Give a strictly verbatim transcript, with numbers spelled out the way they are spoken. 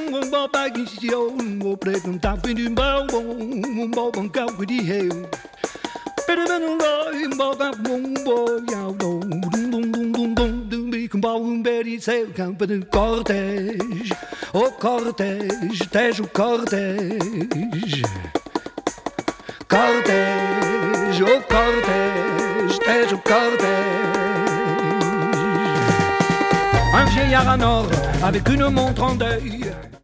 um bom paguinho, um preto um tapa de bom, um bom bom carro de rei. Pero não dói, um bom campo, um bom yau, dum dum dum dum dum dum dum bico, um bom um beri seu campo de cortege, o cortege, tejo cortege, cortege, o cortege, tejo cortege. Un vieillard à nord avec une montre en deuil